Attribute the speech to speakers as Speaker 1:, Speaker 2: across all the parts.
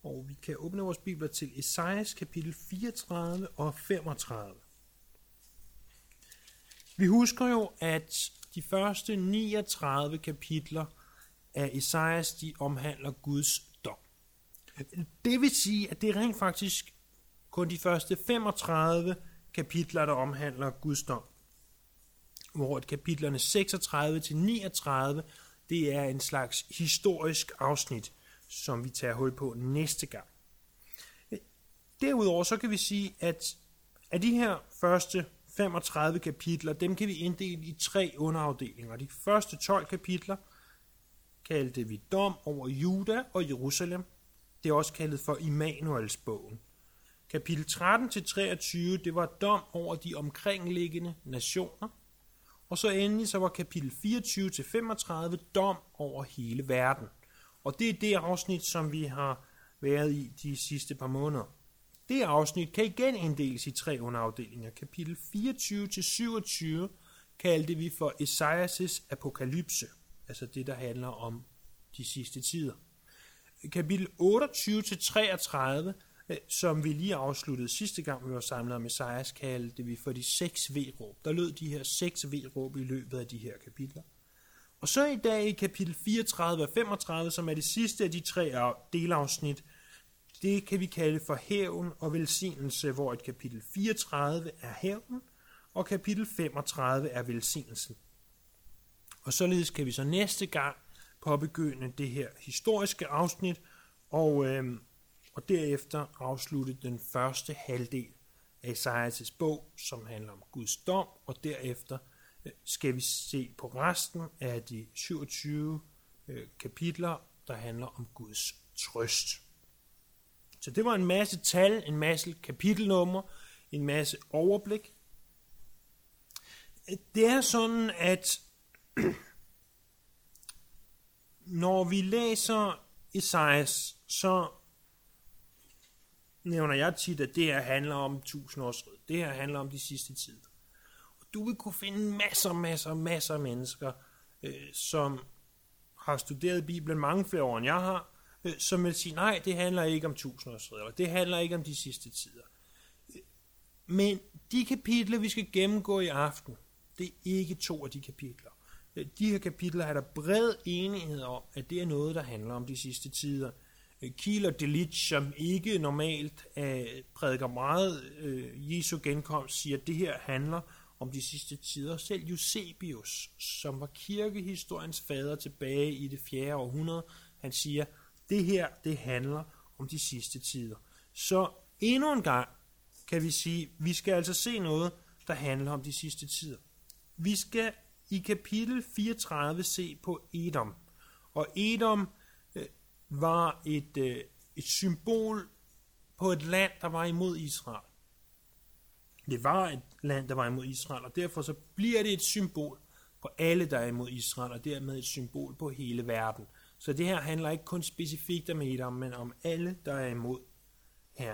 Speaker 1: Og vi kan åbne vores bibler til Esajas kapitel 34 og 35. Vi husker jo, at de første 39 kapitler af Esajas, de omhandler Guds dom. Det vil sige, at det er rent faktisk kun de første 35 kapitler, der omhandler Guds dom. Hvor kapitlerne 36 til 39, det er en slags historisk afsnit, som vi tager hul på næste gang. Derudover så kan vi sige, at af de her første 35 kapitler, dem kan vi inddele i 3 underafdelinger. De første 12 kapitler kaldte vi dom over Juda og Jerusalem. Det er også kaldet for Immanuels bogen. Kapitel 13 til 23, det var dom over de omkringliggende nationer. Og så endelig så var kapitel 24 til 35 dom over hele verden. Og det er det afsnit, som vi har været i de sidste par måneder. Det afsnit kan igen inddeles i 3 underafdelinger. Kapitel 24 til 27 kaldte vi for Esajas' apokalypse, altså det, der handler om de sidste tider. Kapitel 28 til 33, som vi lige afsluttede sidste gang, vi var samlet om Esajas, kaldte vi for de 6 V-råb. Der lød de her 6 V-råb i løbet af de her kapitler. Og så i dag i kapitel 34 og 35, som er det sidste af de 3 delafsnit, det kan vi kalde for hævn og velsignelse, hvor et kapitel 34 er hævnen, og kapitel 35 er velsignelsen. Og således kan vi så næste gang påbegynde det her historiske afsnit, og derefter afslutte den første halvdel af Esajas' bog, som handler om Guds dom, og derefter skal vi se på resten af de 27 kapitler, der handler om Guds trøst. Så det var en masse tal, en masse kapitelnummer, en masse overblik. Det er sådan, at når vi læser Esajas, så nævner jeg tit, at det her handler om 1000-årsriget. Det her handler om de sidste tider. Og du vil kunne finde masser af mennesker, som har studeret Bibelen mange flere år, end jeg har, som vil sige, nej, det handler ikke om 1000-årsriget, eller det handler ikke om de sidste tider. Men de kapitler, vi skal gennemgå i aften, det er ikke 2 af de kapitler. De her kapitler er der bred enighed om, at det er noget, der handler om de sidste tider. Kiel og Delitzsch, som ikke normalt prædiker meget Jesu genkomst, siger, at det her handler om de sidste tider. Selv Eusebius, som var kirkehistoriens fader tilbage i det 4. århundrede, han siger, det her, det handler om de sidste tider. Så endnu en gang kan vi sige, vi skal altså se noget, der handler om de sidste tider. Vi skal i kapitel 34 se på Edom. Og Edom var et symbol på et land, der var imod Israel. Det var et land, der var imod Israel, og derfor så bliver det et symbol på alle, der er imod Israel, og dermed et symbol på hele verden. Så det her handler ikke kun specifikt om Edom, men om alle, der er imod her.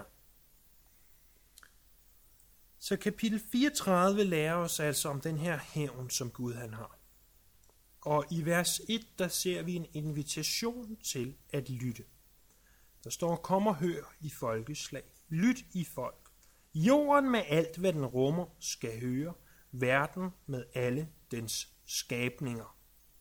Speaker 1: Så kapitel 34 lærer os altså om den her hævn, som Gud han har. Og i vers 1, der ser vi en invitation til at lytte. Der står, kom og hør i folkeslag. Lyt i folk. Jorden med alt, hvad den rummer, skal høre. Verden med alle dens skabninger.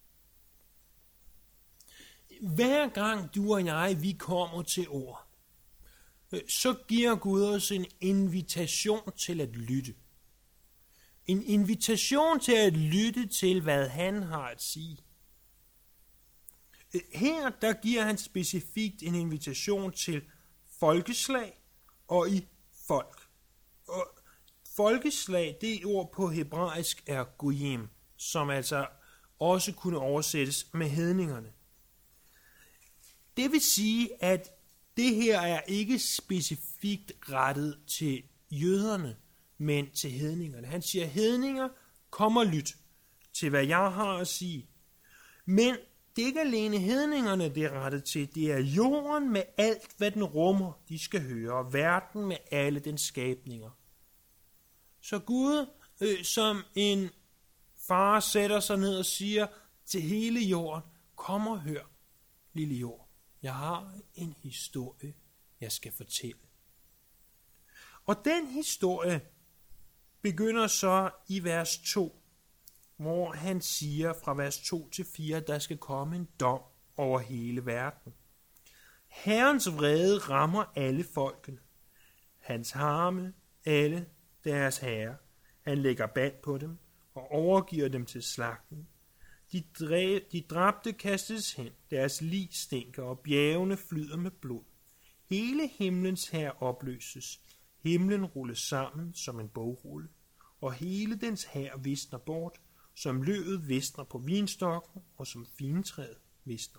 Speaker 1: Hver gang du og jeg, vi kommer til ord, så giver Gud os en invitation til at lytte. En invitation til at lytte til, hvad han har at sige. Her, der giver han specifikt en invitation til folkeslag og i folk. Og folkeslag, det ord på hebraisk er goyim, som altså også kunne oversættes med hedningerne. Det vil sige, at det her er ikke specifikt rettet til jøderne, men til hedningerne. Han siger, hedninger, kom og lyt til, hvad jeg har at sige. Men det er ikke alene hedningerne, det er rettet til. Det er jorden med alt, hvad den rummer, de skal høre, og verden med alle dens skabninger. Så Gud, som en far, sætter sig ned og siger til hele jorden, kom og hør, lille jord. Jeg har en historie jeg skal fortælle. Og den historie begynder så i vers 2, hvor han siger fra vers 2 til 4, at der skal komme en dom over hele verden. Herrens vrede rammer alle folkene. Hans harme, alle deres herrer. Han lægger band på dem og overgiver dem til slagten. De dræbte kastes hen, deres lig stinker, og bjergene flyder med blod. Hele himlens hær opløses. Himlen rulles sammen som en bogrulle, og hele dens hær visner bort, som løvet visner på vinstokken, og som fintræet visner.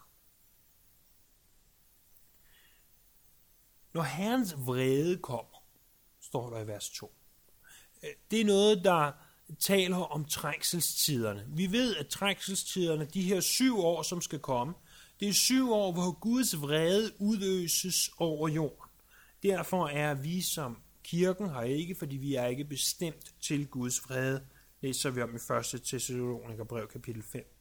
Speaker 1: Når Herrens vrede kommer, står der i vers 2. Det er noget, der taler om trængselstiderne. Vi ved, at trængselstiderne, de her 7 år, som skal komme, det er 7 år, hvor Guds vrede udøses over jorden. Derfor er vi som kirken her ikke, fordi vi er ikke bestemt til Guds vrede, læser vi om i 1. Thessalonikerbrev kapitel 5.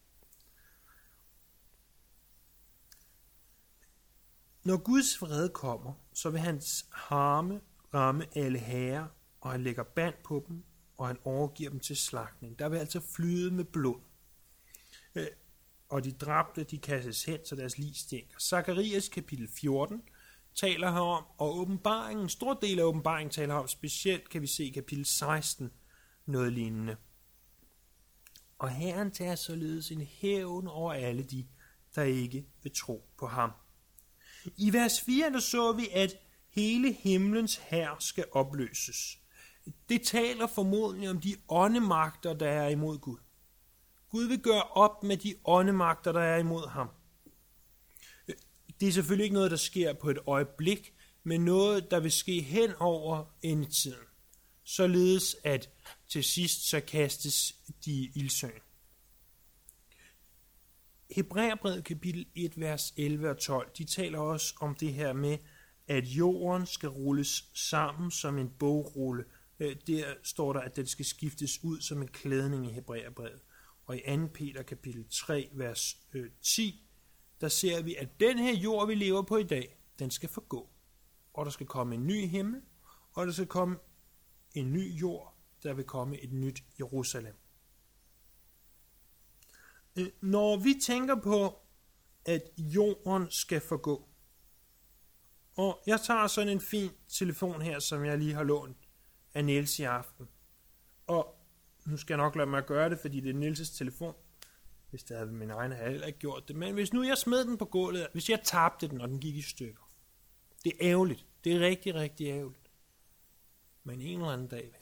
Speaker 1: Når Guds vrede kommer, så vil hans harme ramme alle herrer, og han lægger band på dem, og han overgiver dem til slagtning. Der vil altså flyde med blod. Og de dræbte, de kastes hen, så deres lig stinker. Zakarias kapitel 14 taler herom, og åbenbaringen, en stor del af åbenbaringen taler herom, specielt kan vi se i kapitel 16 noget lignende. Og Herren tager således en hævn over alle de, der ikke vil tro på ham. I vers 4 der så vi, at hele himlens hær skal opløses. Det taler formodentlig om de åndemagter, der er imod Gud. Gud vil gøre op med de åndemagter, der er imod ham. Det er selvfølgelig ikke noget, der sker på et øjeblik, men noget, der vil ske hen over endetiden. Således at til sidst så kastes de i ildsøen. Hebræerbrevet kapitel 1, vers 11 og 12, de taler også om det her med, at jorden skal rulles sammen som en bogrulle. Der står der, at den skal skiftes ud som en klædning i Hebræerbrevet. Og i 2. Peter kapitel 3, vers 10, der ser vi, at den her jord, vi lever på i dag, den skal forgå. Og der skal komme en ny himmel, og der skal komme en ny jord, der vil komme et nyt Jerusalem. Når vi tænker på, at jorden skal forgå, og jeg tager sådan en fin telefon her, som jeg lige har lånt af Niels i aften, og nu skal jeg nok lade mig at gøre det, fordi det er Niels' telefon. Hvis det havde min egen, havde jeg heller ikke gjort det. Men hvis nu jeg smed den på gulvet, hvis jeg tabte den, og den gik i stykker. Det er ærgerligt. Det er rigtig, rigtig ærgerligt. Men en eller anden dag, venner.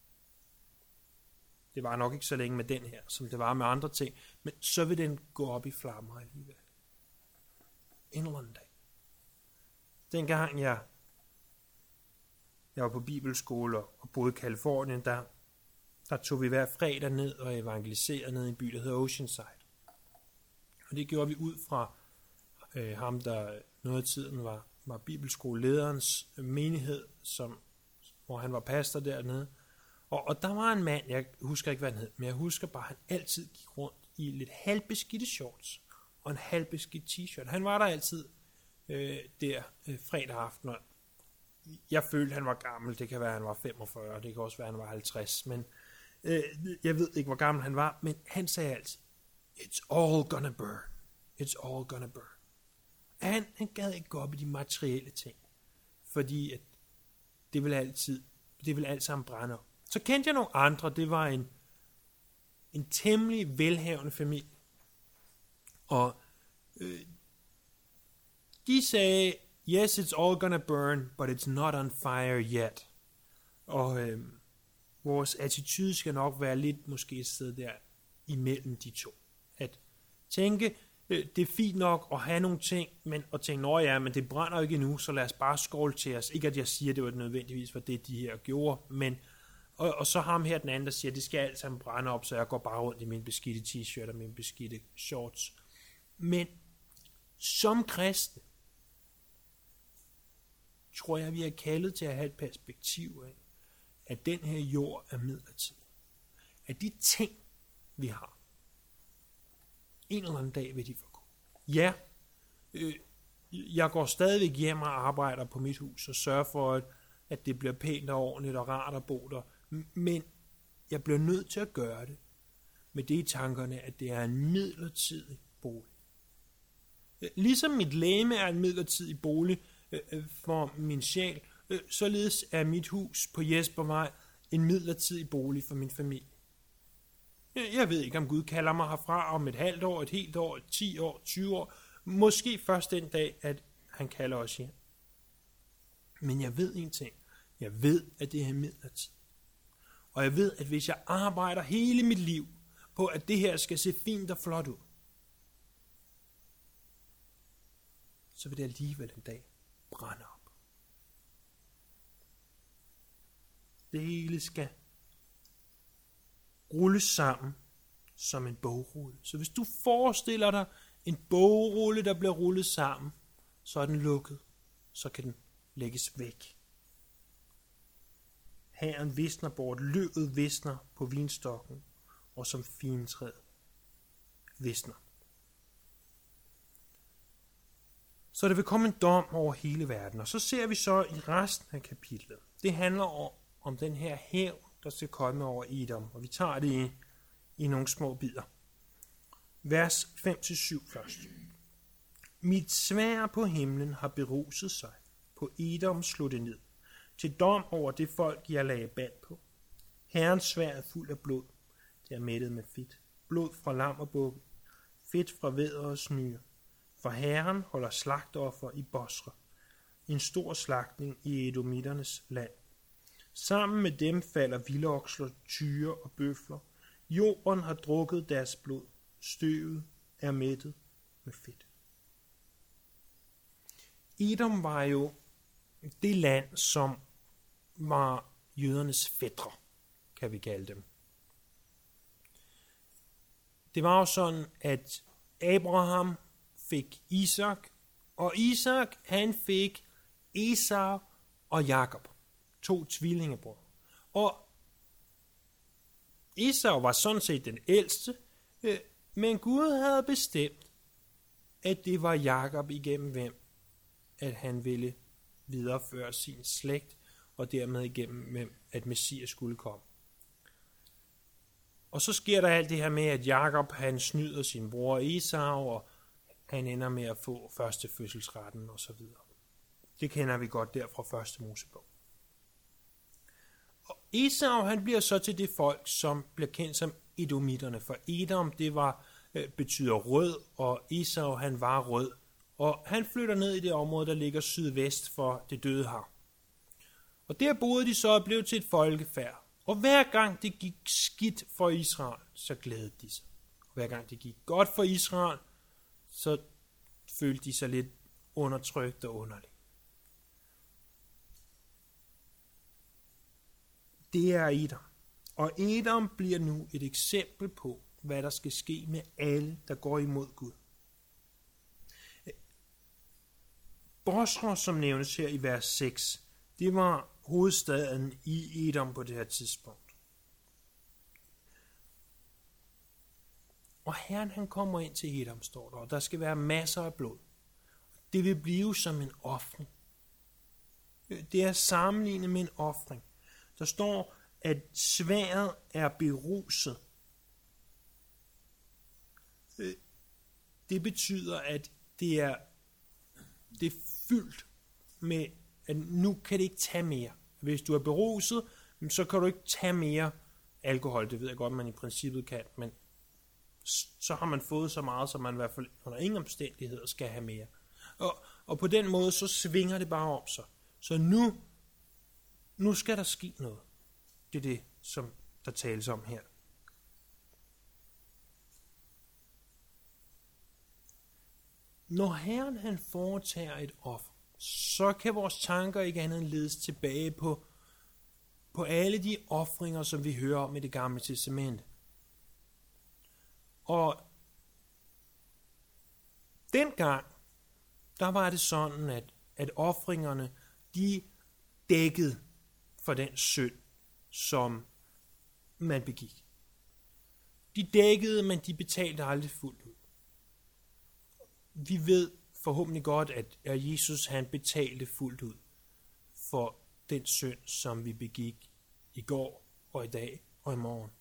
Speaker 1: Det var nok ikke så længe med den her, som det var med andre ting. Men så vil den gå op i flammer alligevel. En eller anden dag. Dengang jeg var på bibelskole og boede i Californien, der tog vi hver fredag ned og evangeliserede ned i en by, der hedder Oceanside. Og det gjorde vi ud fra ham, der noget af tiden var bibelskolelederens menighed, hvor han var pastor dernede. Og der var en mand, jeg husker ikke, hvad han hed, men jeg husker bare, at han altid gik rundt i lidt halvbeskidte shorts og en halvbeskidt t-shirt. Han var der altid der fredag aften, og jeg følte, han var gammel. Det kan være, han var 45, det kan også være, han var 50, men jeg ved ikke, hvor gammel han var, men han sagde altid, it's all gonna burn. It's all gonna burn. Han gad ikke gå op i de materielle ting, fordi at det vil alt sammen brænde op. Så kendte jeg nogle andre, det var en temmelig velhavende familie, og de sagde, yes, it's all gonna burn, but it's not on fire yet. Og vores attitude skal nok være lidt måske et sted der imellem de to. At tænke, det er fint nok at have nogle ting, men at tænke, men det brænder jo ikke endnu, så lad os bare skåle til os. Ikke at jeg siger, det var nødvendigvis, hvad det de her gjorde, men og så ham her den anden, der siger, det skal alt sammen brænde op, så jeg går bare rundt i min beskidte t-shirt og min beskidte shorts. Men som kristen, tror jeg, vi er kaldet til at have et perspektiv af, at den her jord er midlertidig. At de ting, vi har, en eller anden dag vil de forgå. Ja, Jeg går stadigvæk hjem og arbejder på mit hus og sørger for, at det bliver pænt og ordentligt og rart at bo der. Men jeg bliver nødt til at gøre det med det i tankerne, at det er en midlertidig bolig. Ligesom mit legeme er en midlertidig bolig for min sjæl, således er mit hus på Jespervej en midlertidig bolig for min familie. Jeg ved ikke, om Gud kalder mig herfra om et halvt år, et helt år, 10 år, 20 år. Måske først den dag, at han kalder os hjem. Men jeg ved en ting. Jeg ved, at det er midlertidigt. Og jeg ved, at hvis jeg arbejder hele mit liv på, at det her skal se fint og flot ud, så vil det alligevel en dag brænde op. Det hele skal rulles sammen som en bogrulle. Så hvis du forestiller dig en bogrulle, der bliver rullet sammen, så er den lukket. Så kan den lægges væk. Hæren visner bort, løvet visner på vinstokken, og som fintræet visner. Så der vil komme en dom over hele verden, og så ser vi så i resten af kapitlet. Det handler om den her hævn, der skal komme over Edom, og vi tager det i nogle små bidder. Vers 5-7 først. Mit sværd på himlen har beruset sig. På Edom slog det ned. Til dom over det folk, jeg lagde band på. Herrens sværd er fuld af blod. Det er mættet med fedt. Blod fra lam og bukke. Fedt fra vædder og snyre. For Herren holder slagtoffer i Bosra. En stor slagtning i edomiternes land. Sammen med dem falder vildokser, tyre og bøfler. Jorden har drukket deres blod. Støvet er mættet med fedt. Edom var jo det land, som var jødernes fætre, kan vi kalde dem. Det var jo sådan, at Abraham fik Isak, og Isak han fik Esau og Jakob, 2 tvillingebrødre. Og Esau var sådan set den ældste, men Gud havde bestemt, at det var Jakob igennem hvem, at han ville videreføre sin slægt, og dermed igennem hvem, at Messias skulle komme. Og så sker der alt det her med, at Jakob han snyder sin bror Esau, og han ender med at få første fødselsretten og så videre. Det kender vi godt der fra første Mosebog. Og Esau han bliver så til det folk, som bliver kendt som edomitterne, for Edom det betyder rød, og Esau han var rød, og han flytter ned i det område, der ligger sydvest for det døde hav. Og der boede de så og blev til et folkefærd. Og hver gang det gik skidt for Israel, så glædede de sig. Og hver gang det gik godt for Israel, så følte de sig lidt undertrykt og underligt. Det er Edom. Og Edom bliver nu et eksempel på, hvad der skal ske med alle, der går imod Gud. Bosra, som nævnes her i vers 6, det var hovedstaden i Edom på det her tidspunkt. Og Herren han kommer ind til Edom, står der, og der skal være masser af blod. Det vil blive som en ofring. Det er sammenlignet med en ofring. Der står, at sværdet er beruset. Det betyder, at det er fyldt med, at nu kan det ikke tage mere. Hvis du er beruset, så kan du ikke tage mere alkohol. Det ved jeg godt, man i princippet kan, men så har man fået så meget, som man i hvert fald under ingen omstændigheder skal have mere. Og på den måde, så svinger det bare om sig. Så nu skal der ske noget. Det er det, som der tales om her. Når Herren han foretager et offer, så kan vores tanker ikke andet ledes tilbage på alle de ofringer, som vi hører om i det gamle testamente. Og dengang, der var det sådan, at ofringerne, de dækkede for den synd, som man begik. De dækkede, men de betalte aldrig fuldt ud. Vi ved forhåbentlig godt, at Jesus han betalte fuldt ud for den synd, som vi begik i går og i dag og i morgen.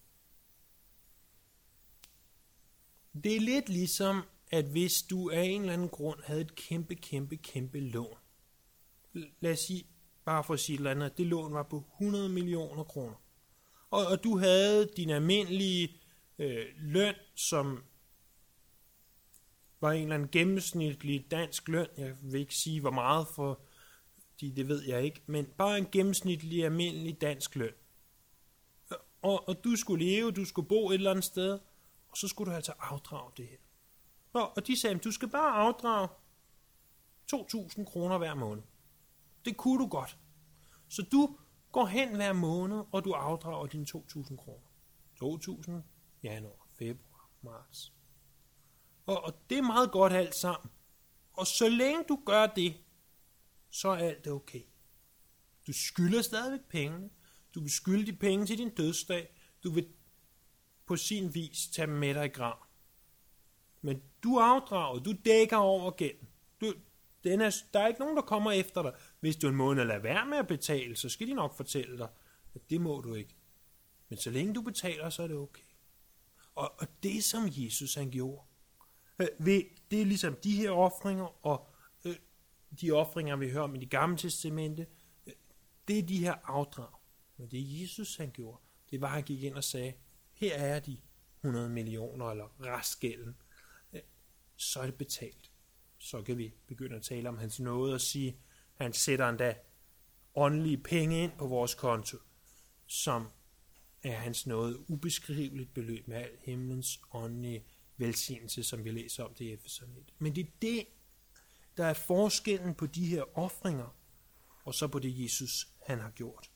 Speaker 1: Det er lidt ligesom, at hvis du af en eller anden grund havde et kæmpe lån. Lad os sige, bare for at sige et eller andet, at det lån var på 100 millioner kroner. Og du havde din almindelige løn, som var en eller anden gennemsnitlig dansk løn. Jeg vil ikke sige, hvor meget, for det ved jeg ikke, men bare en gennemsnitlig almindelig dansk løn. Og du skulle leve, du skulle bo et eller andet sted, og så skulle du altså afdrage det her. Og de sagde, at du skal bare afdrage 2.000 kroner hver måned. Det kunne du godt. Så du går hen hver måned, og du afdrager dine 2.000 kroner. 2.000 januar, februar, marts. Og det er meget godt alt sammen. Og så længe du gør det, så er alt okay. Du skylder stadigvæk pengene. Du vil skylde de penge til din dødsdag. Du vil på sin vis tage dem med dig i grav. Men du afdrager, du dækker over gælden. Der er ikke nogen, der kommer efter dig. Hvis du en måned lader være med at betale, så skal de nok fortælle dig, at det må du ikke. Men så længe du betaler, så er det okay. Og det, som Jesus han gjorde, det er ligesom de her ofringer, og de ofringer, vi hører om i det gamle testamente, det er de her afdrag. Men det Jesus han gjorde, det var, at han gik ind og sagde, her er de 100 millioner, eller restgælden. Så er det betalt. Så kan vi begynde at tale om hans nåde og sige, at han sætter endda åndelige penge ind på vores konto, som er hans nåde ubeskriveligt beløb med al himlens åndelige velsignelse, som vi læser om det i Efeserne 1. Men det er det, der er forskellen på de her ofringer, og så på det Jesus han har gjort.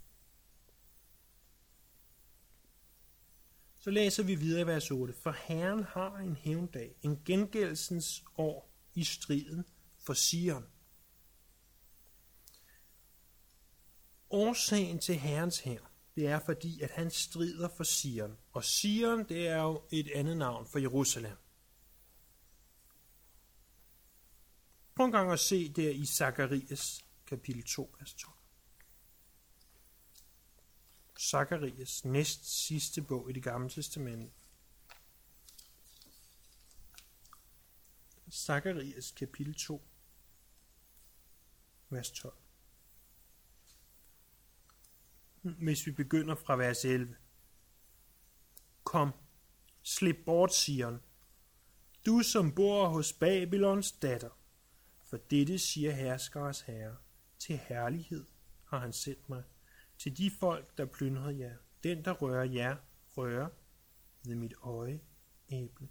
Speaker 1: Så læser vi videre i vers 8. For Herren har en hævndag, en gengældelsens år i striden for Sion. Årsagen til Herrens hævn, det er fordi, at han strider for Sion. Og Sion, det er jo et andet navn for Jerusalem. Prøv en gang at se der i Zakarias kapitel 2, vers 12. Zakarias næst sidste bog i det gamle testamente. Zakarias kapitel 2, vers 12. Hvis vi begynder fra vers 11. Kom, slip bort, Sion, du som bor hos Babylons datter, for dette siger herskers herre, til herlighed har han sendt mig, til de folk, der plyndrer jer. Den, der rører jer, rører ved mit øje æble.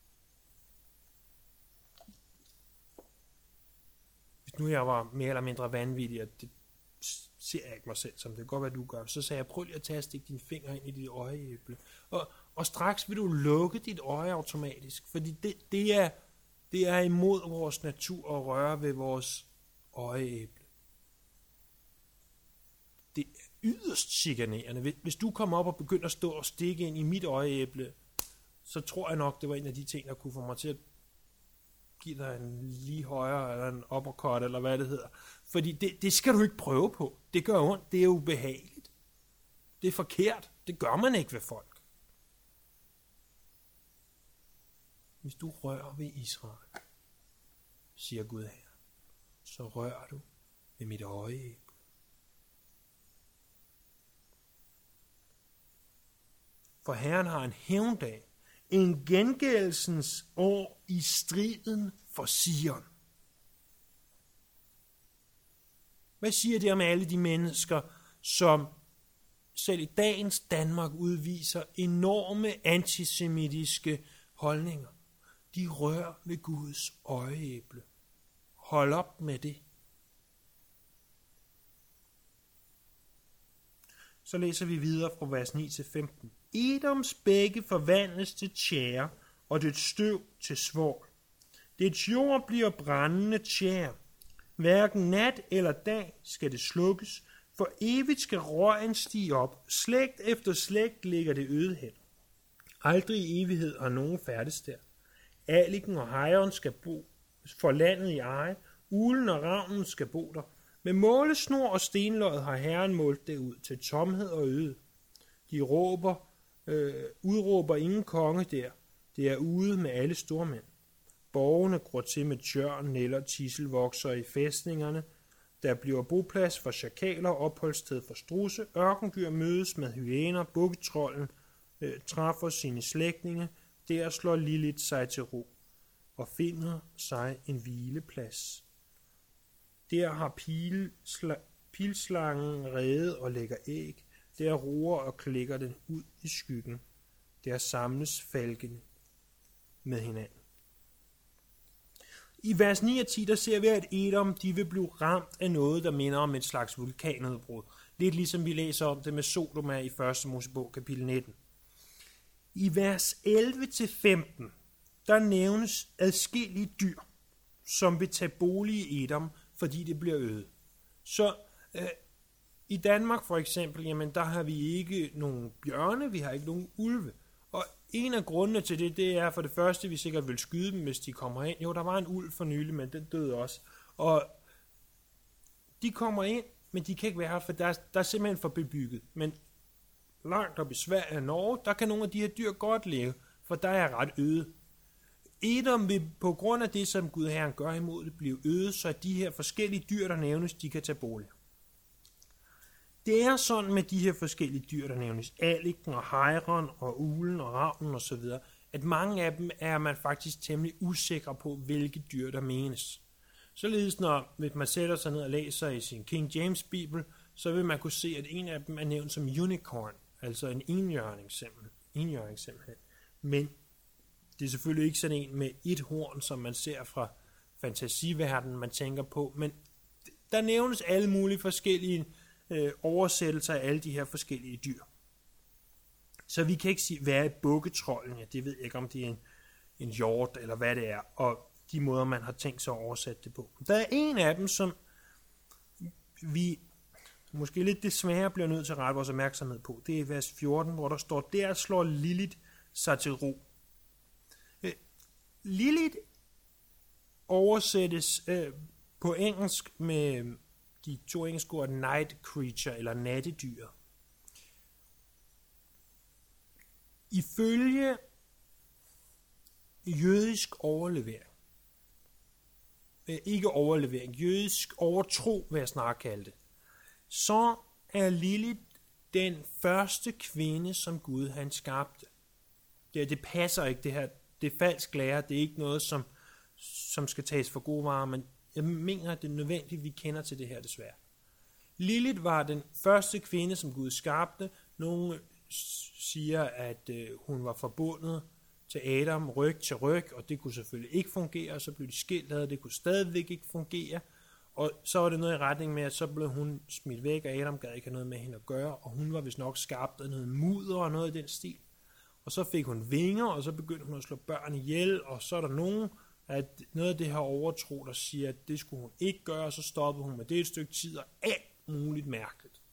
Speaker 1: Hvis nu jeg var mere eller mindre vanvittig, og det ser jeg ikke mig selv som, det kan godt være, du gør, så sagde jeg, prøv lige at tage og stikke dine fingre ind i dit øjeæble. Og straks vil du lukke dit øje automatisk, fordi det er imod vores natur at røre ved vores øjeæble. Det er yderst chikanerende. Hvis du kommer op og begynder at stå og stikke ind i mit øjeæble, så tror jeg nok, det var en af de ting, der kunne få mig til at give dig en lige højre, eller en uppercut, eller hvad det hedder. Fordi det skal du ikke prøve på. Det gør ondt, det er ubehageligt. Det er forkert. Det gør man ikke ved folk. Hvis du rører ved Israel, siger Gud her, så rører du ved mit øjeæble. For Herren har en hævndag, en gengældelsens år i striden for Sion. Hvad siger det om alle de mennesker, som selv i dagens Danmark udviser enorme antisemitiske holdninger? De rører ved Guds øjeæble. Hold op med det. Så læser vi videre fra vers 9 til 15. Edoms bække forvandles til tjære, og det støv til svovl. Dets jord bliver brændende tjære. Hverken nat eller dag skal det slukkes, for evigt skal røgen stige op. Slægt efter slægt ligger det øde hen. Aldrig i evighed har nogen færdes der. Aliken og hejren skal bo for landet i eje. Uglen og ravnen skal bo der. Med målesnor og stenlod har Herren målt det ud til tomhed og øde. De udråber ingen konge der. Det er ude med alle stormænd. Borgene gror til med tjørn, nælder, tissel vokser i fæstningerne. Der bliver boplads for chakaler, opholdssted for strudse. Ørkendyr mødes med hyæner. Bukketrolden træffer sine slægtninge. Der slår Lilith sig til ro og finder sig en hvileplads. Der har pilslangen redet og lægger æg. Der roer og klikker den ud i skyggen. Der samles falkene med hinanden. I vers 9 og 10, der ser vi, at Edom, de vil blive ramt af noget, der minder om et slags vulkanudbrud. Lidt ligesom vi læser om det med Sodoma i 1. Mosebog, kapitel 19. I vers 11-15, der nævnes adskillige dyr, som vil tage bolig i Edom, fordi det bliver øde. Så i Danmark for eksempel, jamen der har vi ikke nogen bjørne, vi har ikke nogen ulve. Og en af grundene til det er for det første, vi sikkert vil skyde dem, hvis de kommer ind. Jo, der var en ulv for nylig, men den døde også. Og de kommer ind, men de kan ikke være her, for der er simpelthen for bebygget. Men langt op i Sverige og Norge, der kan nogle af de her dyr godt leve, for der er ret øde. Edom vil på grund af det, som Gud Herren gør imod det, blive øde, så de her forskellige dyr, der nævnes, de kan tage bolig. Det er sådan med de her forskellige dyr, der nævnes, aliken og hejren og uglen og ravnen osv., at mange af dem er man faktisk temmelig usikre på, hvilke dyr der menes. Således når man sætter sig ned og læser i sin King James Bibel, så vil man kunne se, at en af dem er nævnt som unicorn, altså en enhjørning simpelthen. Men det er selvfølgelig ikke sådan en med et horn, som man ser fra fantasiverdenen, man tænker på, men der nævnes alle mulige forskellige oversættelser af alle de her forskellige dyr. Så vi kan ikke sige, hvad er bukketrolden? Ja, det ved jeg ikke, om det er en hjort, eller hvad det er, og de måder, man har tænkt sig at oversætte det på. Der er en af dem, som vi måske lidt desværre bliver nødt til at rette vores opmærksomhed på. Det er vers 14, hvor der står, der slår Lilith sig til ro. Lilith oversættes på engelsk med de to engelske ord night creature eller nattedyr. Ifølge jødisk jødisk overtro, vil jeg snart kalde det, så er Lilith den første kvinde, som Gud han skabte. Det passer ikke, det her. Det er falsk lære, det er ikke noget, som skal tages for gode varer, men jeg mener, at det er nødvendigt, vi kender til det her desværre. Lilith var den første kvinde, som Gud skabte. Nogle siger, at hun var forbundet til Adam ryg til ryg, og det kunne selvfølgelig ikke fungere, og så blev de skilt, og det kunne stadigvæk ikke fungere. Og så var det noget i retning med, at så blev hun smidt væk, og Adam gad ikke have noget med hende at gøre, og hun var vist nok skabt af noget mudder og noget i den stil. Og så fik hun vinger, og så begyndte hun at slå børn ihjel, og så er der nogen, at noget af det her overtro, der siger, at det skulle hun ikke gøre, og så stoppede hun med det et stykke tid, og alt muligt mærkeligt.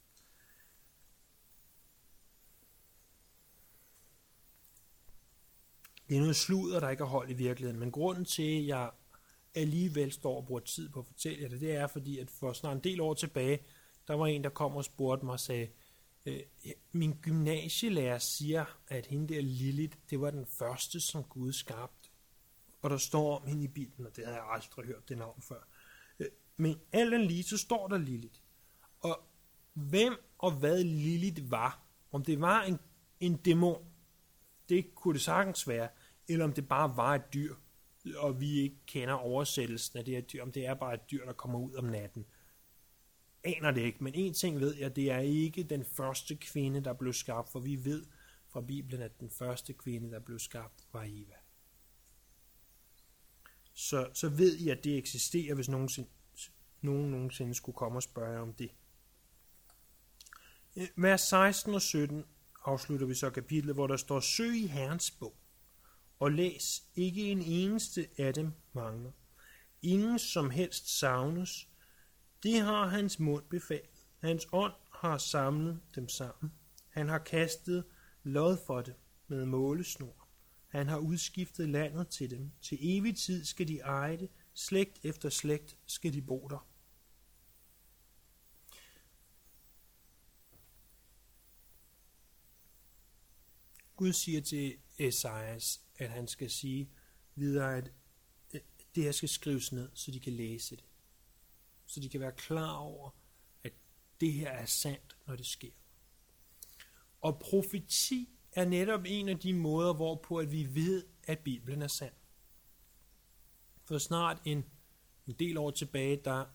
Speaker 1: Det er noget sludder, der ikke er hold i virkeligheden, men grunden til, at jeg alligevel står og bruger tid på at fortælle jer det, det er fordi, at for snart en del år tilbage, der var en, der kom og spurgte mig og sagde, min gymnasielærer siger, at hende der Lilith, det var den første, som Gud skabte. Og der står om hende i Bibelen, og det havde jeg aldrig hørt det navn før. Men alt den lige, så står der Lilith. Og hvem og hvad Lilith var, om det var en dæmon, det kunne det sagtens være, eller om det bare var et dyr, og vi ikke kender oversættelsen af det her dyr, om det er bare et dyr, der kommer ud om natten. Aner det ikke, men en ting ved jeg, det er ikke den første kvinde, der blev skabt, for vi ved fra Bibelen, at den første kvinde, der blev skabt, var Eva. Så ved I, at det eksisterer, hvis nogen nogensinde skulle komme og spørge om det. Vers 16 og 17 afslutter vi så kapitlet, hvor der står, søg i Herrens bog, og læs, ikke en eneste af dem mangler. Ingen som helst savnes. Det har hans mund befalet. Hans ånd har samlet dem sammen. Han har kastet lod for det med målesnor. Han har udskiftet landet til dem. Til evig tid skal de eje det. Slægt efter slægt skal de bo der. Gud siger til Esajas, at han skal sige videre, at det her skal skrives ned, så de kan læse det. Så de kan være klar over, at det her er sandt, når det sker. Og profeti er netop en af de måder, hvorpå at vi ved, at Bibelen er sand. For snart en del år tilbage, der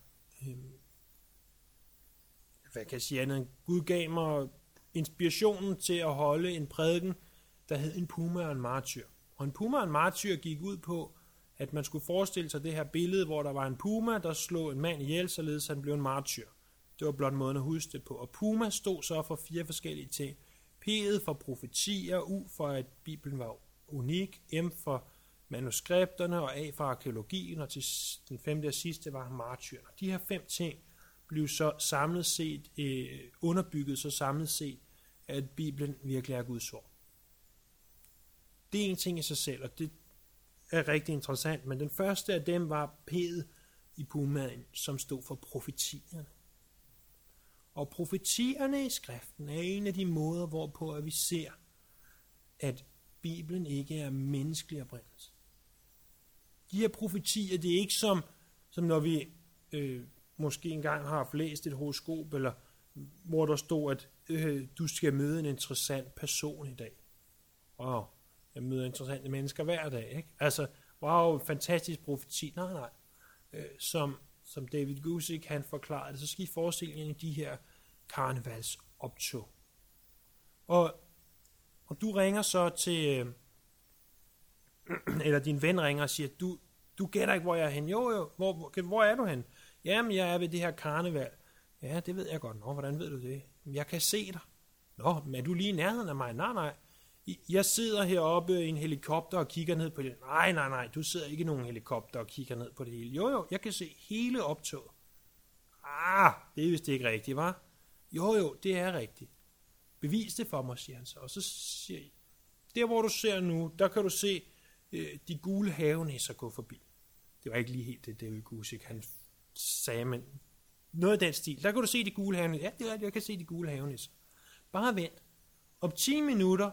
Speaker 1: hvad kan jeg sige andet, Gud gav mig inspirationen til at holde en prædiken, der hed En puma og en martyr. Og en puma og en martyr gik ud på, at man skulle forestille sig det her billede, hvor der var en puma, der slog en mand ihjel, således han blev en martyr. Det var blot måden at huske det på. Og puma stod så for 4 forskellige ting. P'et for profetier, U for at Bibelen var unik, M for manuskripterne og A for arkeologien, og til den 5. og sidste var martyren. Og de her 5 ting blev så samlet set, underbygget så samlet set, at Bibelen virkelig er Guds ord. Det er en ting i sig selv, og det er rigtig interessant, men den første af dem var P'et i pumaen, som stod for profetierne. Og profetierne i skriften er en af de måder, hvorpå at vi ser, at Bibelen ikke er menneskelig oprindelse. De her profetier, det er ikke som når vi måske engang har haft læst et horoskop, eller hvor der stod, at du skal møde en interessant person i dag. Wow, jeg møder interessante mennesker hver dag, ikke? Altså, wow, fantastisk profeti. Nej. Som David Guzik, han forklarede det, så skal I forestille jer i de her karnevalsoptog. Og du ringer så til, eller din ven ringer og siger, du gætter ikke, hvor jeg er hen. Jo, hvor er du hen? Jamen, jeg er ved det her karneval. Ja, det ved jeg godt. Nå, hvordan ved du det? Jeg kan se dig. Nå, men er du lige i nærheden af mig? Nej. Jeg sidder heroppe i en helikopter og kigger ned på det. Nej, du sidder ikke i nogen helikopter og kigger ned på det hele. Jo, jeg kan se hele optoget. Det er vist ikke rigtigt, hva'? Jo, det er rigtigt. Bevis det for mig, siger han så. Og så siger jeg, der hvor du ser nu, der kan du se de gule havenisser gå forbi. Det var ikke lige helt det, David Guzik, han sagde, men noget af den stil. Der kan du se de gule havenisser. Ja, det er rigtigt, jeg kan se de gule havenisser. Bare vent. Om 10 minutter,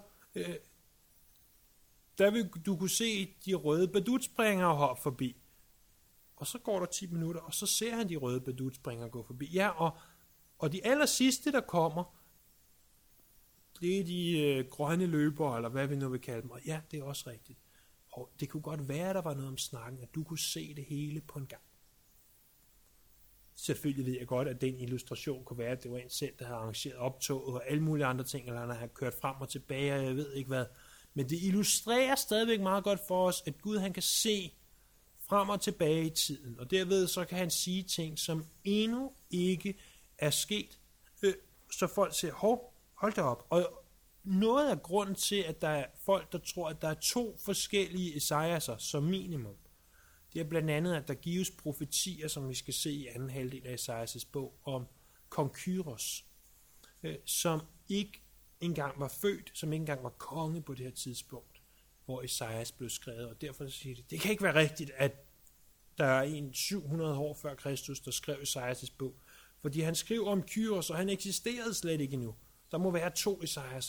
Speaker 1: der vil du kunne se de røde badutspringere hoppe forbi. Og så går der 10 minutter, og så ser han de røde badutspringere gå forbi. Ja, og de aller sidste, der kommer, det er de grønne løbere, eller hvad vi nu vil kalde dem. Og ja, det er også rigtigt. Og det kunne godt være, der var noget om snakken, at du kunne se det hele på en gang. Selvfølgelig ved jeg godt, at den illustration kunne være, at det var en selv, der havde arrangeret optoget og alle mulige andre ting, eller han havde kørt frem og tilbage, og jeg ved ikke hvad. Men det illustrerer stadigvæk meget godt for os, at Gud han kan se frem og tilbage i tiden, og derved så kan han sige ting, som endnu ikke er sket, så folk siger, hold da op. Og noget af grunden til, at der er folk, der tror, at der er 2 forskellige Esajaser som minimum, det er blandt andet, at der gives profetier, som vi skal se i anden halvdel af Esajas' bog, om kong Kyros, som ikke engang var født, som ikke engang var konge på det her tidspunkt, hvor Esajas blev skrevet. Og derfor siger det kan ikke være rigtigt, at der er en 700 år før Kristus, der skrev Esajas' bog. Fordi han skriver om Kyros, og han eksisterede slet ikke endnu. Der må være 2 Esajaser.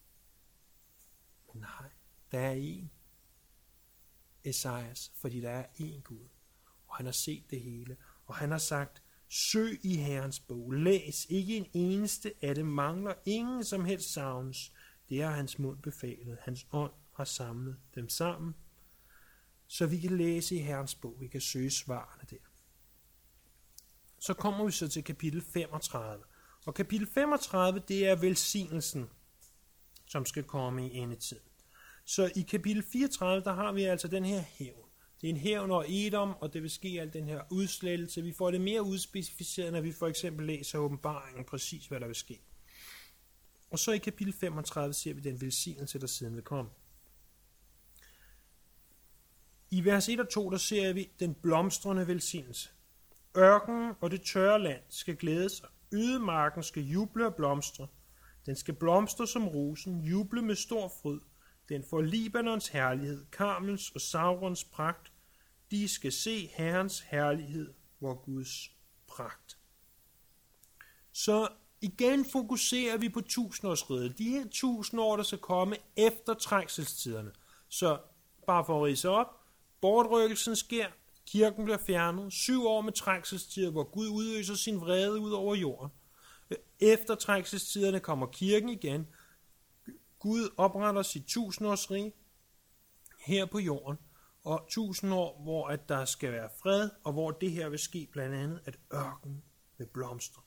Speaker 1: Men nej, der er en Esajas, fordi der er én Gud, og han har set det hele, og han har sagt, søg i Herrens bog, læs, ikke en eneste af det mangler, ingen som helst savnes, det er hans mund befalet, hans ånd har samlet dem sammen, så vi kan læse i Herrens bog, vi kan søge svarene der. Så kommer vi så til kapitel 35, og kapitel 35, det er velsignelsen, som skal komme i endetiden. Så i kapitel 34, der har vi altså den her hævn. Det er en hævn over Edom, og det vil ske al den her udslettelse. Vi får det mere udspecificeret, når vi for eksempel læser åbenbaringen præcis, hvad der vil ske. Og så i kapitel 35 ser vi den velsignelse, der siden vil komme. I vers 1 og 2, der ser vi den blomstrende velsignelse. Ørkenen og det tørre land skal glæde sig. Ødemarken skal juble og blomstre. Den skal blomstre som rosen, juble med stor fryd. Den får Libanons herlighed, Karmels og Saurons pragt. De skal se Herrens herlighed, vor Guds pragt. Så igen fokuserer vi på tusindårsriget. De her 1000 år, der skal komme efter trængselstiderne. Så bare for at ridse op, bortrykkelsen sker, kirken bliver fjernet, 7 år med trængselstider, hvor Gud udøser sin vrede ud over jorden. Efter trængselstiderne kommer kirken igen. Gud opretter sit 1000-årsrige her på jorden, og 1000 år, hvor at der skal være fred, og hvor det her vil ske blandt andet, at ørkenen vil blomstre.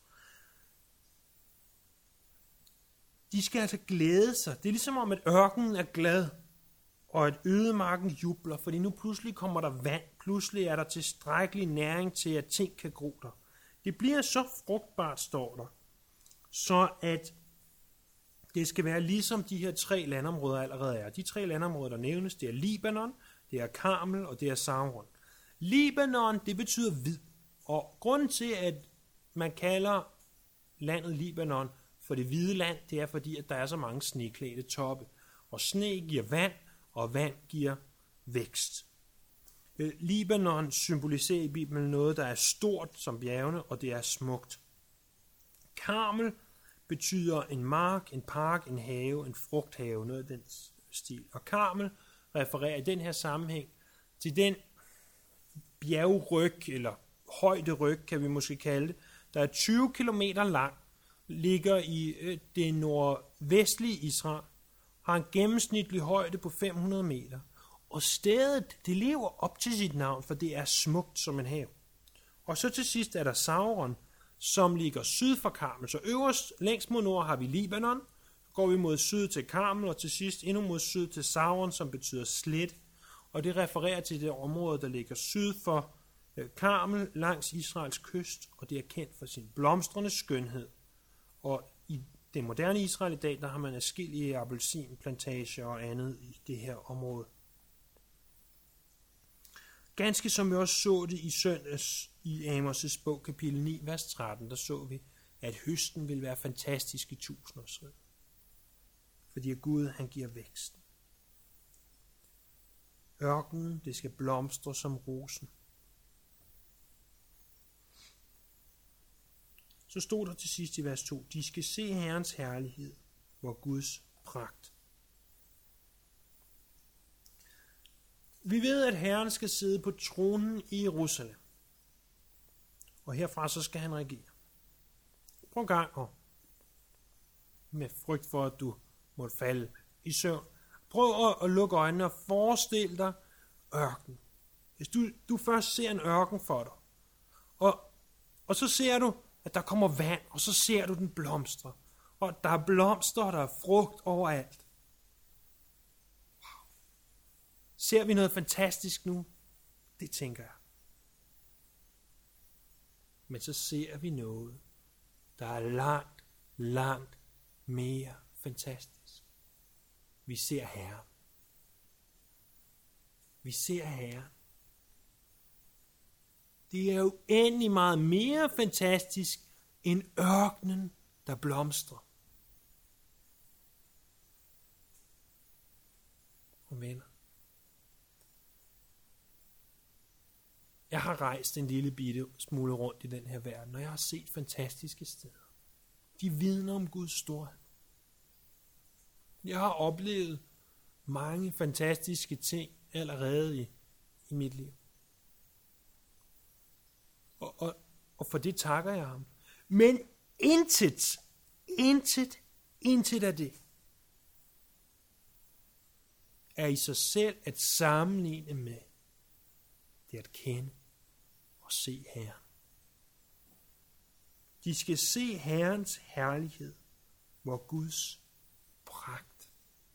Speaker 1: De skal altså glæde sig. Det er ligesom om, at ørkenen er glad, og at ødemarken jubler, fordi nu pludselig kommer der vand. Pludselig er der tilstrækkelig næring til, at ting kan gro der. Det bliver så frugtbart, står der, så at det skal være ligesom de her 3 landområder allerede er. De 3 landområder, der nævnes, det er Libanon, det er Karmel og det er Sauron. Libanon, det betyder hvid. Og grunden til, at man kalder landet Libanon for det hvide land, det er fordi, at der er så mange sneklædte toppe. Og sne giver vand, og vand giver vækst. Libanon symboliserer i Bibelen noget, der er stort som bjergene, og det er smukt. Karmel betyder en mark, en park, en have, en frugthave, noget af den stil. Og Karmel refererer i den her sammenhæng til den bjergryg, eller højderyg, kan vi måske kalde det, der er 20 km lang, ligger i det nordvestlige Israel, har en gennemsnitlig højde på 500 meter. Og stedet, det lever op til sit navn, for det er smukt som en hav. Og så til sidst er der Sauron, som ligger syd for Karmel. Så øverst, længst mod nord, har vi Libanon. Så går vi mod syd til Karmel, og til sidst endnu mod syd til Sauron, som betyder slet. Og det refererer til det område, der ligger syd for Karmel langs Israels kyst, og det er kendt for sin blomstrende skønhed. Og i det moderne Israel i dag, der har man adskillige appelsinplantager og andet i det her område. Ganske som vi også så det i søndags i Amos' bog, kapitel 9, vers 13, der så vi, at høsten vil være fantastisk i 1000-årsriget. Fordi at Gud, han giver væksten. Ørkenen, det skal blomstre som rosen. Så stod der til sidst i vers 2, de skal se Herrens herlighed, vor Guds pragt. Vi ved, at Herren skal sidde på tronen i Jerusalem. Og herfra så skal han regere. Prøv en gang, og med frygt for, at du måtte falde i søvn. Prøv at lukke øjnene og forestil dig ørken. Hvis du først ser en ørken for dig, og så ser du, at der kommer vand, og så ser du den blomstre. Og der er blomster, og der er frugt overalt. Wow. Ser vi noget fantastisk nu? Det tænker jeg. Men så ser vi noget, der er langt, langt mere fantastisk. Vi ser Herren. Vi ser Herren. Det er jo uendelig meget mere fantastisk end ørkenen, der blomstrer. Og venner, jeg har rejst en lille bitte smule rundt i den her verden, og jeg har set fantastiske steder. De vidner om Guds storhed. Jeg har oplevet mange fantastiske ting allerede i mit liv. Og for det takker jeg ham. Men intet af det er i sig selv at sammenligne med det at kende og se Herren. De skal se Herrens herlighed, vor Guds pragt.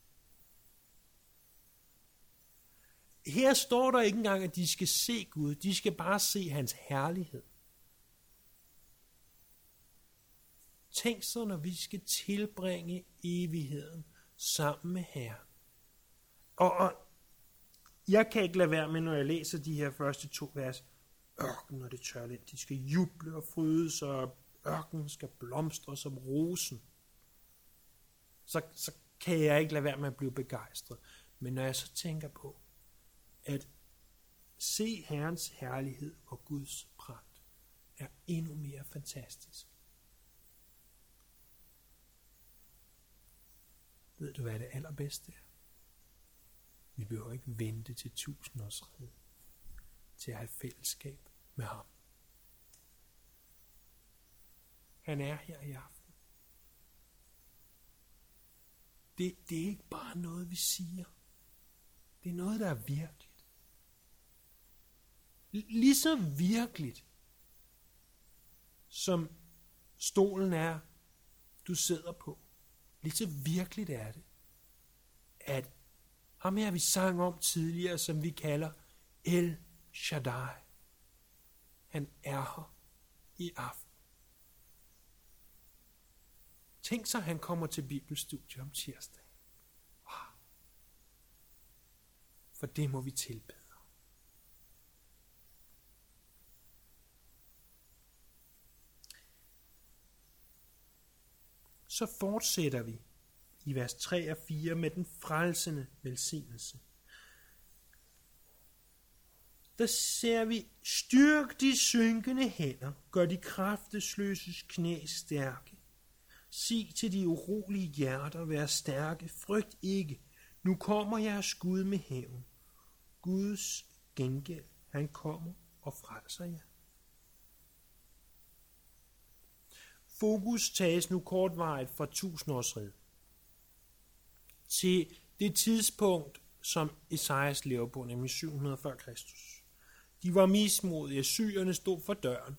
Speaker 1: Her står der ikke engang, at de skal se Gud. De skal bare se hans herlighed. Tænk så, når vi skal tilbringe evigheden sammen med Herren. Og jeg kan ikke lade være med, når jeg læser de her første 2 vers. Ørken og det tørland, de skal juble og fryde, så ørkenen skal blomstre som rosen. Så kan jeg ikke lade være med at blive begejstret. Men når jeg så tænker på, at se Herrens herlighed og Guds pragt, er endnu mere fantastisk. Ved du, hvad det allerbedste er? Vi behøver ikke vente til 1000-årsriget til at have fællesskab med ham. Han er her i aften. Det er ikke bare noget, vi siger. Det er noget, der er virkeligt. Lige så virkeligt, som stolen er, du sidder på. Lige så virkeligt er det, at ham her vi sang om tidligere, som vi kalder El Shaddai. Han er her i aften. Tænk så, han kommer til bibelstudie om tirsdag. Wow. For det må vi tilbede. Så fortsætter vi i vers 3 og 4 med den frelsende velsignelse. Der ser vi, styrk de synkende hænder, gør de kraftesløses knæ stærke. Sig til de urolige hjerter, vær stærke, frygt ikke. Nu kommer jeres Gud med hævn. Guds gengæld, han kommer og frelser jer. Fokus tages nu kortvarigt fra 1000-årsriget til det tidspunkt, som Esajas lever på, nemlig 700 før Kristus. De var mismodige, syrerne stod for døren.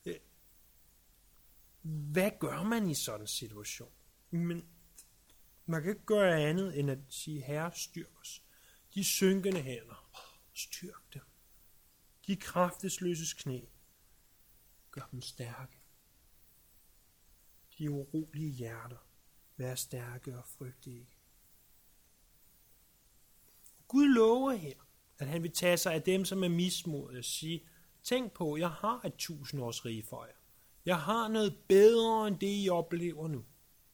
Speaker 1: Hvad gør man i sådan en situation? Men man kan ikke gøre andet end at sige, Herre, styrk os. De synkende hænder, styrk dem. De kraftesløses knæ, gør dem stærke. De urolige hjerter, vær stærke og frygt ikke. Gud lover her, at han vil tage sig af dem, som er mismodige og sige, tænk på, jeg har et 1000-årsrige for jer. Jeg har noget bedre end det, I oplever nu.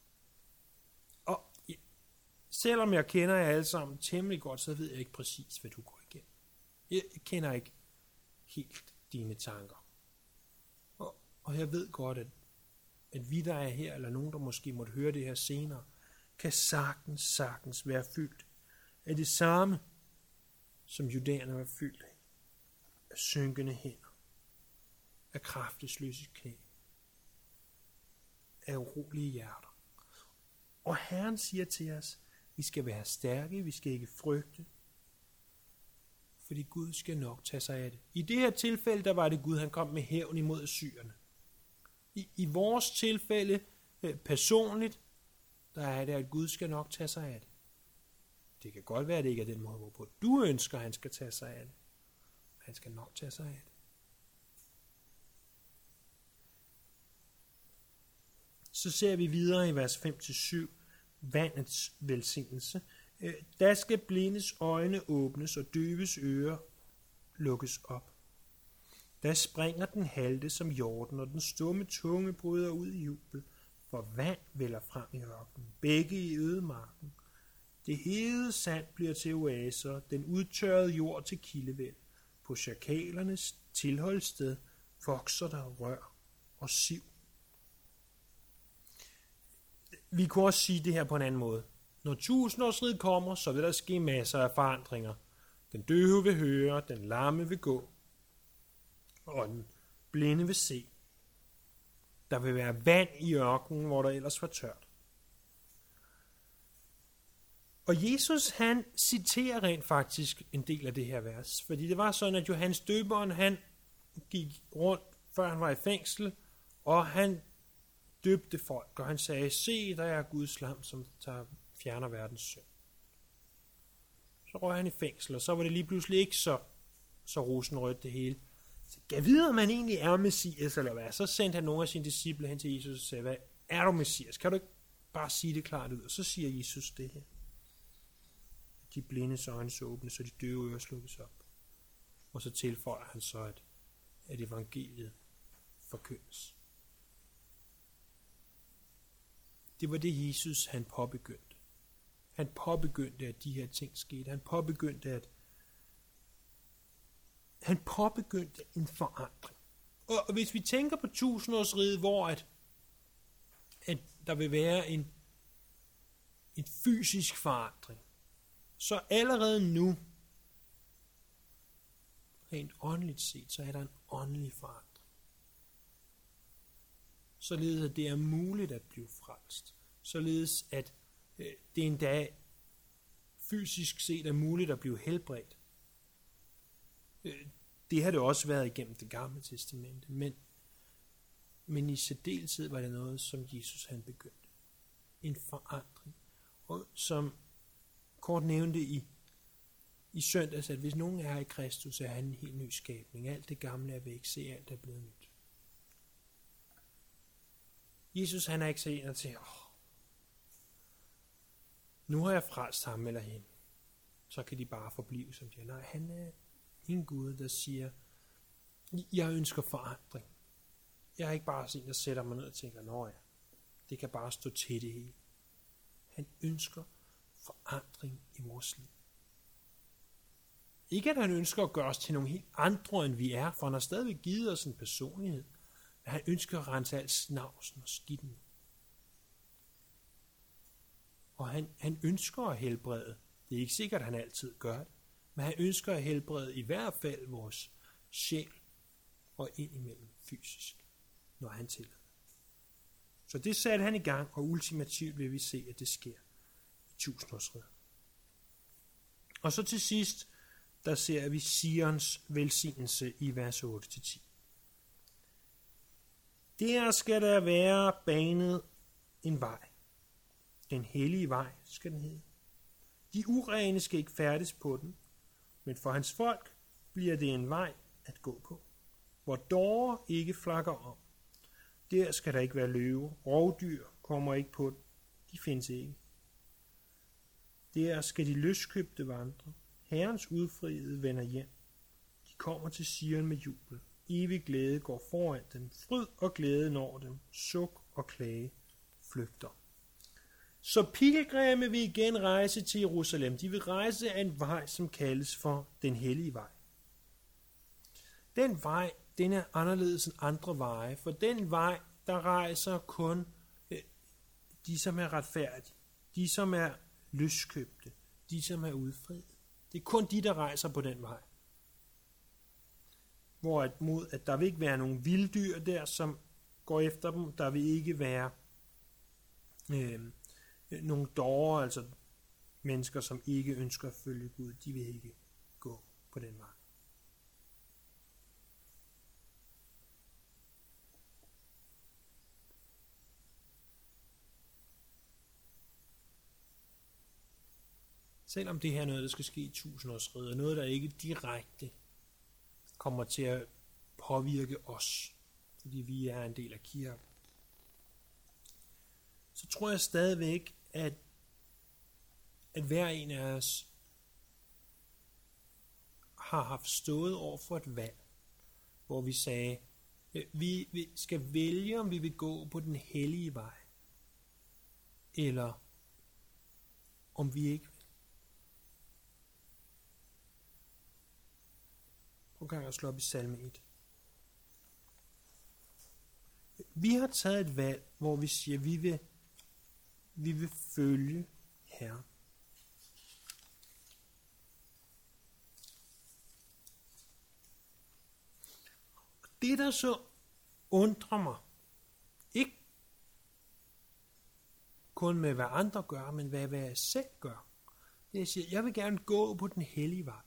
Speaker 1: Og selvom jeg kender jer alle sammen temmelig godt, så ved jeg ikke præcis, hvad du går igennem. Jeg kender ikke helt dine tanker. Og jeg ved godt, at vi, der er her, eller nogen, der måske måtte høre det her senere, kan sagtens være fyldt af det samme, som judæerne var fyldt af synkende hænder, af kraftesløse knæ, af urolige hjerter. Og Herren siger til os, vi skal være stærke, vi skal ikke frygte, fordi Gud skal nok tage sig af det. I det her tilfælde, der var det Gud, han kom med hævn imod syrerne. I vores tilfælde, personligt, der er det, at Gud skal nok tage sig af det. Det kan godt være, at det ikke er den måde, hvorpå du ønsker, at han skal tage sig af det. Han skal nok tage sig af det. Så ser vi videre i vers 5-7, vandets velsignelse. Der skal blindes øjne åbnes og døves ører lukkes op. Der springer den halte som jorden, og den stumme tunge bryder ud i jubel, for vand vælder frem i ørkenen, begge i ødemarken. Det hede sand bliver til oaser, den udtørrede jord til kildevæld. På sjakalernes tilholdssted vokser der rør og siv. Vi kunne også sige det her på en anden måde. Når 1000-årsriget kommer, så vil der ske masser af forandringer. Den døve vil høre, den lamme vil gå, og den blinde vil se. Der vil være vand i ørkenen, hvor der ellers var tørt. Og Jesus, han citerer rent faktisk en del af det her vers, fordi det var sådan, at Johannes Døberen, han gik rundt, før han var i fængsel, og han døbte folk, og han sagde, se, der er Guds lam, som fjerner verdens synd. Så røg han i fængsel, og så var det lige pludselig ikke så rosenrødt det hele. Så gav videre, man egentlig er Messias, eller hvad? Så sendte han nogle af sine disciple hen til Jesus og sagde, hvad er du Messias? Kan du ikke bare sige det klart ud? Og så siger Jesus det her. De blindes øjne åbnes, så de døve ører slukkes op. Og så tilføjer han så, at evangeliet forkyndes. Det var det Jesus, han påbegyndte. Han påbegyndte, at de her ting skete. Han påbegyndte en forandring. Og hvis vi tænker på tusindårsriget, hvor at der vil være en fysisk forandring, så allerede nu, rent åndeligt set, så er der en åndelig forandring. Således at det er muligt at blive frelst. Således at det endda fysisk set er muligt at blive helbredt. Det har det også været igennem det gamle testamente, men i særdeleshed var det noget, som Jesus han begyndte. En forandring. Og som kort nævnte i søndags, at hvis nogen er i Kristus, er han en helt ny skabning. Alt det gamle er væk, se alt er blevet nyt. Jesus han er ikke så en, der siger, nu har jeg frelst ham eller hende, så kan de bare forblive som de er. Nej, han er en Gud, der siger, jeg ønsker forandring. Jeg er ikke bare sådan, der sætter mig ned og tænker, ja, det kan bare stå til det hele. Han ønsker forandring i vores liv. Ikke at han ønsker at gøre os til nogle helt andre, end vi er, for han har stadigvæk givet os en personlighed. Men han ønsker at rense alt snavsen og skidten. Og han ønsker at helbrede. Det er ikke sikkert, at han altid gør det. Men han ønsker at helbrede i hvert fald vores sjæl og indimellem fysisk, når han tillader. Så det satte han i gang, og ultimativt vil vi se, at det sker i tusindårsriget. Og så til sidst, der ser vi Sions velsignelse i vers 8-10. Der skal der være banet en vej. Den hellige vej skal den hedde. De urene skal ikke færdes på den, men for hans folk bliver det en vej at gå på, hvor dårer ikke flakker om. Der skal der ikke være løve, rovdyr kommer ikke på den, de findes ikke. Der skal de løskøbte vandre, Herrens udfriede vender hjem. De kommer til Sion med jubel, evig glæde går foran dem, fryd og glæde når dem, suk og klage flygter. Så pilgrimme vil igen rejse til Jerusalem. De vil rejse af en vej, som kaldes for den hellige vej. Den vej, den er anderledes end andre veje, for den vej, der rejser kun de, som er retfærdige, de, som er løskøbte, de, som er udfriet. Det er kun de, der rejser på den vej. Hvorimod, at der vil ikke være nogen vilddyr der, som går efter dem. Der vil ikke være nogle dårer, altså mennesker, som ikke ønsker at følge Gud. De vil ikke gå på den vej. Selvom det her er noget, der skal ske i tusindårsriget, noget, der ikke direkte kommer til at påvirke os, fordi vi er en del af kirken, så tror jeg stadigvæk, at hver en af os har haft stået over for et valg, hvor vi sagde, vi skal vælge, om vi vil gå på den hellige vej, eller om vi ikke vil. Prøv gang at slå op i salme 1. Vi har taget et valg, hvor vi siger, at vi vil følge Herren. Det, der så undrer mig, ikke kun med hvad andre gør, men hvad jeg selv gør, det er, at jeg siger, jeg vil gerne gå på den hellige vej.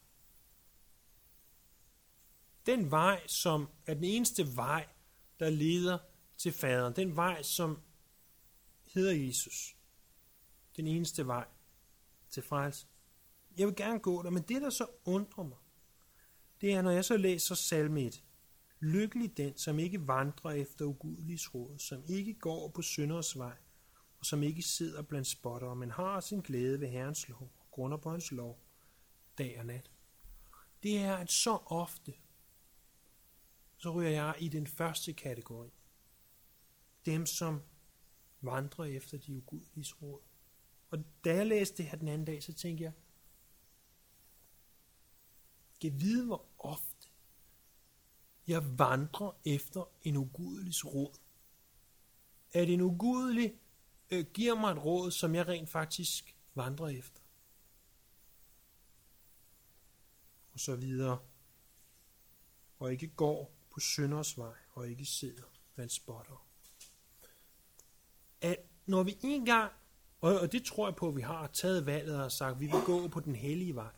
Speaker 1: Den vej, som er den eneste vej, der leder til faderen. Den vej, som hedder Jesus. Den eneste vej til frelse. Jeg vil gerne gå der, men det, der så undrer mig, det er, når jeg så læser salme 1. Lykkelig den, som ikke vandrer efter ugudeliges råd, som ikke går på synders vej, og som ikke sidder blandt spottere, men har sin glæde ved Herrens lov, og grunder på hans lov, dag og nat. Det er, at så ofte, så ryger jeg i den første kategori. Dem, som vandrer efter de ugudeliges råd, Og da jeg læste det her den anden dag, så tænkte jeg, kan vide, hvor ofte jeg vandrer efter en ugudeligs råd. At en ugudelig giver mig et råd, som jeg rent faktisk vandrer efter. Og så videre. Og ikke går på synders vej, og ikke sidder blandt spotter. At når vi en gang, og det tror jeg på, at vi har taget valget og sagt, at vi vil gå på den hellige vej.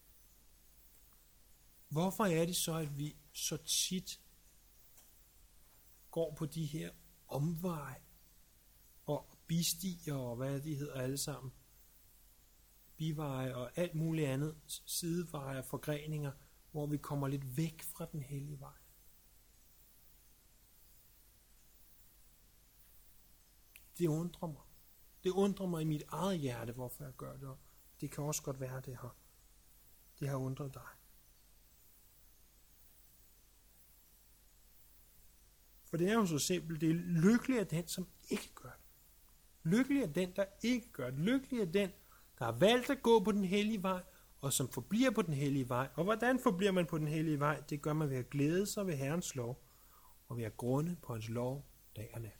Speaker 1: Hvorfor er det så, at vi så tit går på de her omveje og bistiger og hvad de hedder alle sammen, biveje og alt muligt andet, sideveje og forgreninger, hvor vi kommer lidt væk fra den hellige vej? Det undrer mig. Det undrer mig i mit eget hjerte, hvorfor jeg gør det. Det kan også godt være, det har undret dig. For det er jo så simpelt. Det er lykkelig af den, som ikke gør det. Lykkelig af den, der ikke gør det. Lykkelig af den, der har valgt at gå på den hellige vej, og som forbliver på den hellige vej. Og hvordan forbliver man på den hellige vej? Det gør man ved at glæde sig ved Herrens lov, og ved at grunde på hans lov dag og nat.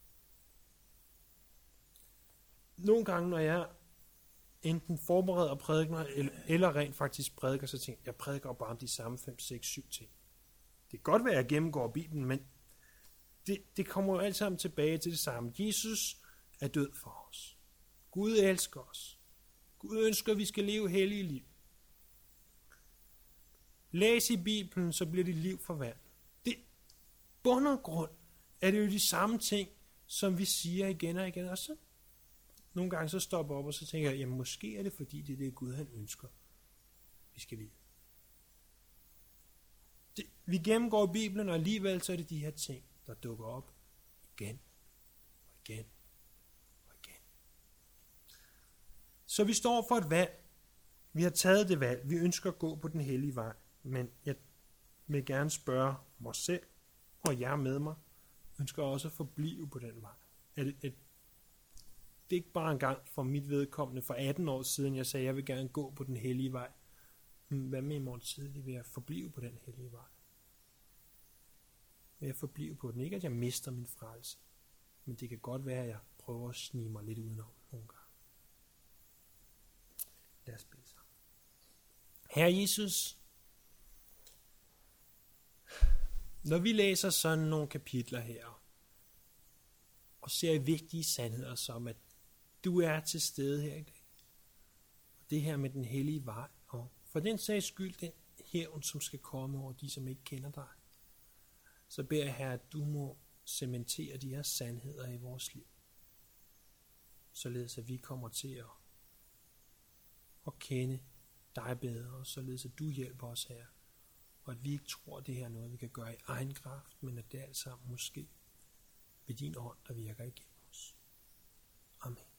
Speaker 1: Nogle gange, når jeg enten forbereder prædikener, eller rent faktisk prædiker, så tænker jeg prædiker bare om de samme 5, 6, 7 ting. Det kan godt være, at jeg gennemgår Bibelen, men det kommer jo alt sammen tilbage til det samme. Jesus er død for os. Gud elsker os. Gud ønsker, at vi skal leve hellige liv. Læs i Bibelen, så bliver dit liv forvandlet. Det bund og grund er det jo de samme ting, som vi siger igen og igen. Og så nogle gange så stopper op, og så tænker jeg, jamen måske er det fordi, det er det Gud, han ønsker, vi skal vide. Vi gennemgår Bibelen, og alligevel så er det de her ting, der dukker op igen og igen og igen. Så vi står for et valg. Vi har taget det valg. Vi ønsker at gå på den hellige vej. Men jeg vil gerne spørge mig selv, og jer med mig, ønsker også at forblive på den vej. Det er ikke bare en gang for mit vedkommende for 18 år siden, jeg sagde, at jeg vil gerne gå på den hellige vej. Hvad med i morgen tidlig vil jeg forblive på den hellige vej? Vil jeg forblive på den? Ikke at jeg mister min frelse, men det kan godt være, at jeg prøver at snige mig lidt udenom nogle gange. Lad os bede sammen. Herre Jesus, når vi læser sådan nogle kapitler her, og ser vigtige sandheder som, at du er til stede her i dag, og det her med den hellige vej, og for den sags skyld, den hævn, som skal komme over de, som ikke kender dig, så beder jeg, Herre, at du må cementere de her sandheder i vores liv, således at vi kommer til at kende dig bedre, og således at du hjælper os, Herre, og at vi ikke tror, at det her er noget, vi kan gøre i egen kraft, men at det alt sammen måske ved din ånd, der virker igennem os. Amen.